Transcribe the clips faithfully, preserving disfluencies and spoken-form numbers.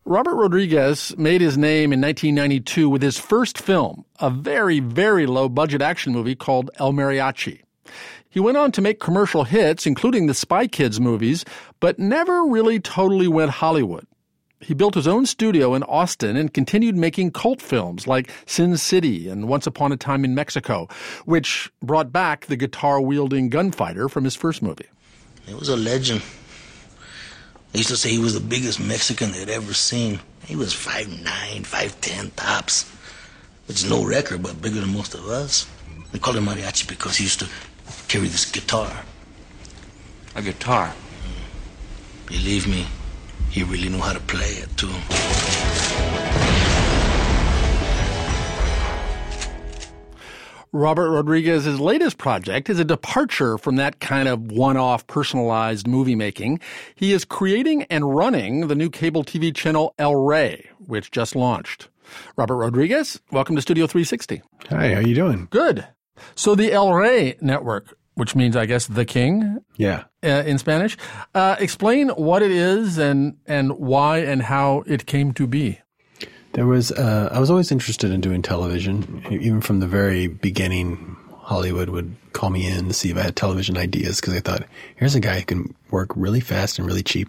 Robert Rodriguez made his name in nineteen ninety-two with his first film, a very, very low-budget action movie called El Mariachi. He went on to make commercial hits, including the Spy Kids movies, but never really totally went Hollywood. He built his own studio in Austin and continued making cult films like Sin City and Once Upon a Time in Mexico, which brought back the guitar-wielding gunfighter from his first movie. He was a legend. They used to say he was the biggest Mexican they'd ever seen. He was five nine, five ten tops, which is no record, but bigger than most of us. They called him Mariachi because he used to carry this guitar. A guitar? Mm. Believe me, he really knew how to play it, too. Robert Rodriguez's latest project is a departure from that kind of one-off personalized movie making. He is creating and running the new cable T V channel El Rey, which just launched. Robert Rodriguez, welcome to Studio three sixty. Hi, how you doing? Good. So the El Rey network, which means, I guess, the king? Yeah. Uh, in Spanish. Uh, explain what it is and, and why and how it came to be. There was, uh, I was always interested in doing television. Even from the very beginning, Hollywood would call me in to see if I had television ideas because they thought, here's a guy who can work really fast and really cheap.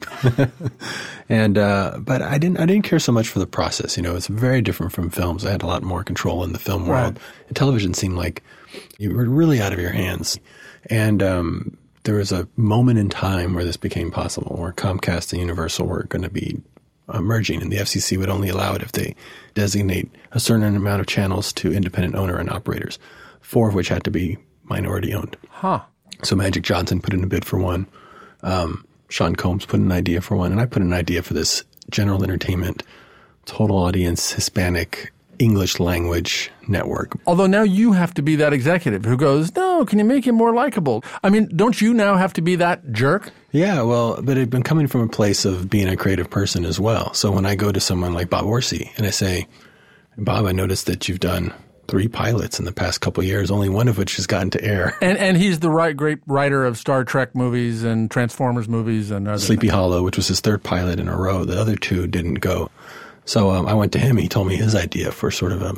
and, uh, but I didn't, I didn't care so much for the process. You know, it's very different from films. I had a lot more control in the film world. Right. And television seemed like you were really out of your hands. And, um, there was a moment in time where this became possible, where Comcast and Universal were going to be Uh, merging, and the F C C would only allow it if they designate a certain amount of channels to independent owner and operators, four of which had to be minority owned. Huh. So Magic Johnson put in a bid for one. Um, Sean Combs put in an idea for one, and I put in an idea for this general entertainment, total audience, Hispanic, English language network. Although now you have to be that executive who goes, no, can you make him more likable? I mean, don't you now have to be that jerk? Yeah, well, but it's been coming from a place of being a creative person as well. So when I go to someone like Bob Orsi and I say, Bob, I noticed that you've done three pilots in the past couple of years, only one of which has gotten to air. And and he's the right great writer of Star Trek movies and Transformers movies and other Sleepy things. Hollow, which was his third pilot in a row. The other two didn't go. So um, I went to him. He told me his idea for sort of a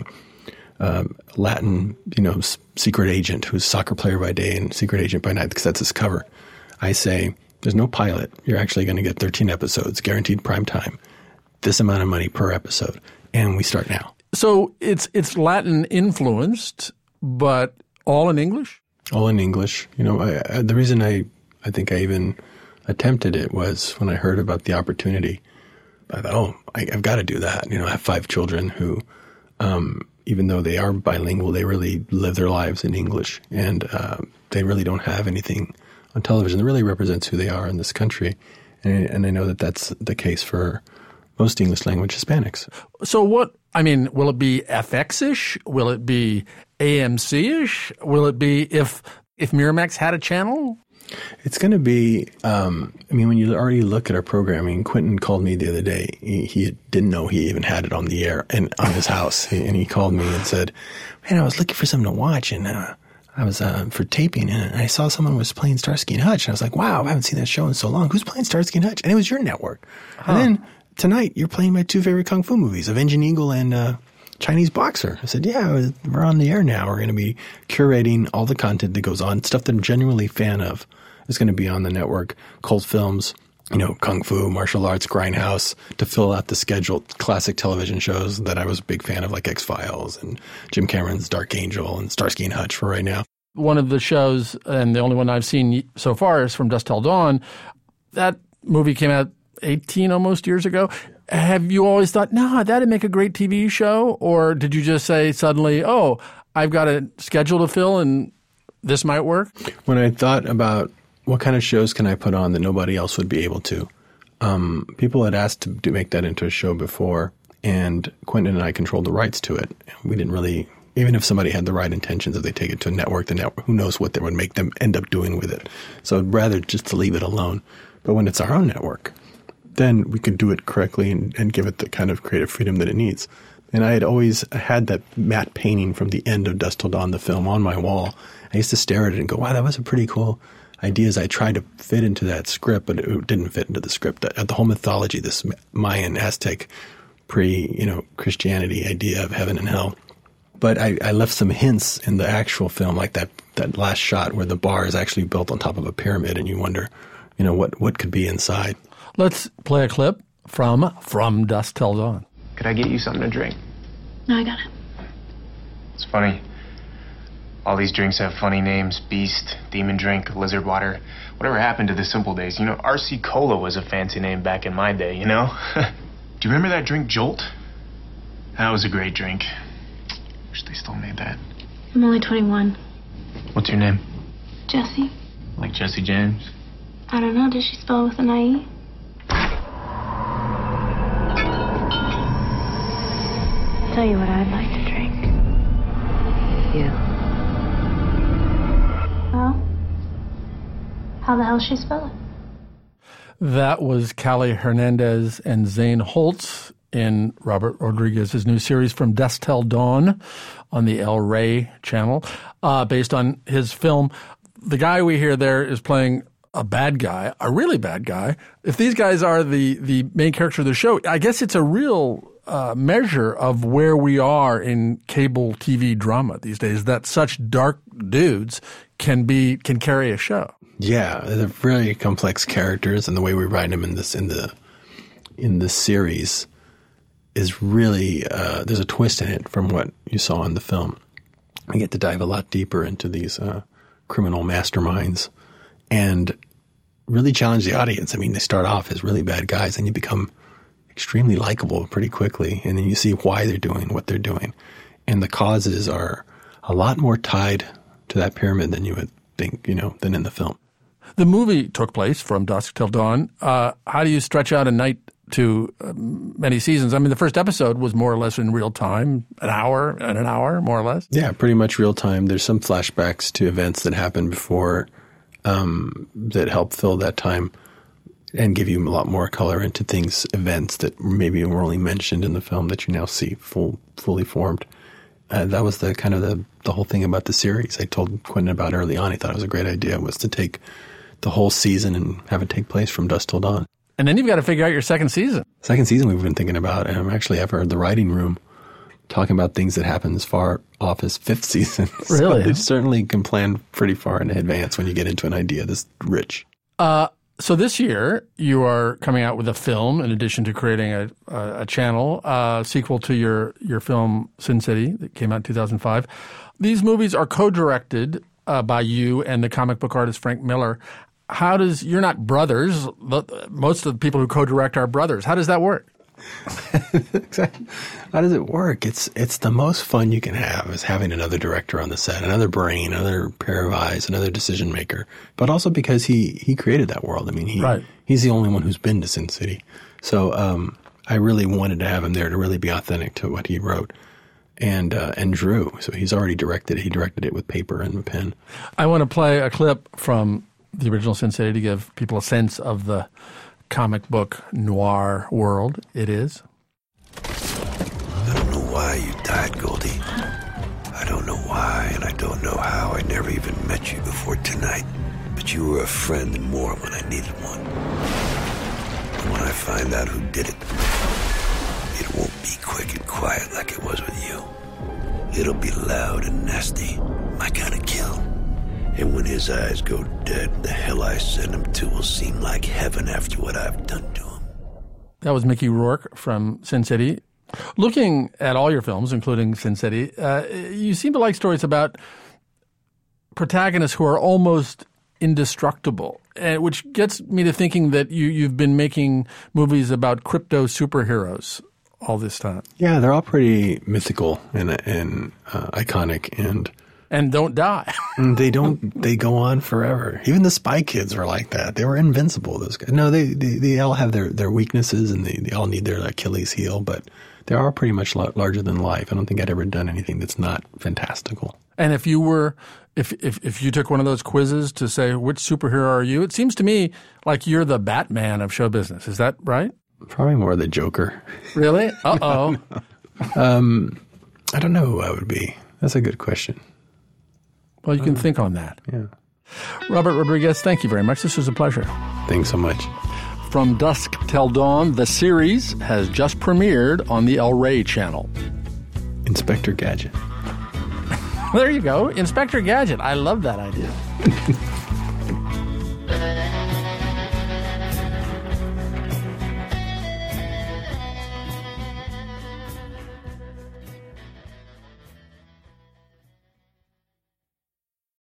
um, Latin, you know, s- secret agent who's soccer player by day and secret agent by night because that's his cover. I say, there's no pilot. You're actually going to get thirteen episodes, guaranteed prime time, this amount of money per episode. And we start now. So it's it's Latin influenced, but all in English? All in English. You know, I, I, the reason I, I think I even attempted it was when I heard about the opportunity. I thought, oh, I, I've got to do that. You know, I have five children who, um, even though they are bilingual, they really live their lives in English. And uh, they really don't have anything on television that really represents who they are in this country. And, and I know that that's the case for most English language Hispanics. So what, I mean, will it be F X-ish? Will it be A M C-ish? Will it be if if Miramax had a channel? It's going to be, um, I mean, when you already look at our programming, Quentin called me the other day. He, he didn't know he even had it on the air and on his house. He, and he called me and said, man, I was looking for something to watch and uh, I was uh, for taping and I saw someone was playing Starsky and Hutch. And I was like, wow, I haven't seen that show in so long. Who's playing Starsky and Hutch? And it was your network. Huh. And then tonight you're playing my two favorite Kung Fu movies, Avenging Eagle and uh, Chinese Boxer. I said, yeah, we're on the air now. We're going to be curating all the content that goes on, stuff that I'm genuinely a fan of. Is going to be on the network, cult films, you know, Kung Fu, martial arts, Grindhouse, to fill out the schedule, classic television shows that I was a big fan of, like X-Files and Jim Cameron's Dark Angel and Starsky and Hutch for right now. One of the shows, and the only one I've seen so far, is From Dusk Till Dawn. That movie came out eighteen almost years ago. Have you always thought, no, that'd make a great T V show? Or did you just say suddenly, oh, I've got a schedule to fill and this might work? When I thought about what kind of shows can I put on that nobody else would be able to, um, people had asked to, to make that into a show before, and Quentin and I controlled the rights to it. We didn't really, even if somebody had the right intentions, if they take it to a network, the network, who knows what they would make them end up doing with it. So I'd rather just to leave it alone. But when it's our own network, then we could do it correctly and, and give it the kind of creative freedom that it needs. And I had always had that matte painting from the end of Dusk Till Dawn, the film, on my wall. I used to stare at it and go, wow, that was a pretty cool ideas I tried to fit into that script, but it didn't fit into the script. The, the whole mythology, this Mayan, Aztec, pre, you know, Christianity idea of heaven and hell. But I, I left some hints in the actual film, like that, that last shot where the bar is actually built on top of a pyramid, and you wonder, you know, what, what could be inside. Let's play a clip from From Dusk Till Dawn. Could I get you something to drink? No, I got it. It's funny. All these drinks have funny names. Beast, Demon Drink, Lizard Water. Whatever happened to the simple days? You know, R C Cola was a fancy name back in my day, you know? Do you remember that drink, Jolt? That was a great drink. Wish they still made that. I'm only twenty-one. What's your name? Jessie. Like Jesse James? I don't know. Does she spell with an I E? Tell you what I'd like to drink. You. Well, how the hell she spell it? That was Callie Hernandez and Zane Holtz in Robert Rodriguez's new series From Dusk Till Dawn on the El Rey channel, uh, based on his film. The guy we hear there is playing a bad guy, a really bad guy. If these guys are the, the main character of the show, I guess it's a real uh, measure of where we are in cable T V drama these days, that such dark dudes can be can carry a show. Yeah, they're really complex characters, and the way we write them in this in the in this series is really uh, there's a twist in it from what you saw in the film. I get to dive a lot deeper into these uh, criminal masterminds and really challenge the audience. I mean, they start off as really bad guys, and you become extremely likable pretty quickly, and then you see why they're doing what they're doing, and the causes are a lot more tied to that pyramid than you would think, you know, than in the film. The movie took place from dusk till dawn. Uh, how do you stretch out a night to uh, many seasons? I mean, the first episode was more or less in real time, an hour and an hour, more or less. Yeah, pretty much real time. There's some flashbacks to events that happened before um, that help fill that time and give you a lot more color into things, events that maybe were only mentioned in the film that you now see full, fully formed. Uh, that was the kind of the, the whole thing about the series. I told Quentin about early on. He thought it was a great idea, was to take the whole season and have it take place from dusk till dawn. And then you've got to figure out your second season. Second season we've been thinking about, and I'm actually ever in the writing room talking about things that happen as far off as fifth season. Really? So you certainly can plan pretty far in advance when you get into an idea this rich. Uh, so this year you are coming out with a film in addition to creating a, a, a channel, uh, sequel to your, your film Sin City that came out in two thousand five. These movies are co-directed uh, by you and the comic book artist Frank Miller. How does – you're not brothers. Most of the people who co-direct are brothers. How does that work? Exactly. How does it work? It's it's the most fun you can have is having another director on the set, another brain, another pair of eyes, another decision maker. But also because he, he created that world. I mean, he right. he's the only one who's been to Sin City. So um, I really wanted to have him there to really be authentic to what he wrote and uh, and drew. So he's already directed it. He directed it with paper and a pen. I want to play a clip from the original Sin City to give people a sense of the comic book noir world it is. I don't know why you died, Goldie. I don't know why, and I don't know how. I never even met you before tonight. But you were a friend and more when I needed one. And when I find out who did it, it won't be quick and quiet like it was with you. It'll be loud and nasty, my kind of kill. And when his eyes go dead, the hell I send him to will seem like heaven after what I've done to him. That was Mickey Rourke from Sin City. Looking at all your films, including Sin City, uh, you seem to like stories about protagonists who are almost indestructible, uh, which gets me to thinking that you, you've been making movies about crypto superheroes all this time. Yeah, they're all pretty mythical and, and uh, iconic and... And don't die. they don't. They go on forever. Even the Spy Kids were like that. They were invincible. Those guys. No, they they, they all have their, their weaknesses, and they, they all need their Achilles heel. But they are pretty much larger than life. I don't think I'd ever done anything that's not fantastical. And if you were, if if if you took one of those quizzes to say which superhero are you, it seems to me like you're the Batman of show business. Is that right? Probably more the Joker. Really? Uh oh. um, I don't know who I would be. That's a good question. Well, you can uh, think on that. Yeah. Robert Rodriguez, thank you very much. This was a pleasure. Thanks so much. From Dusk Till Dawn, the series has just premiered on the El Rey channel. Inspector Gadget. There you go. Inspector Gadget. I love that idea.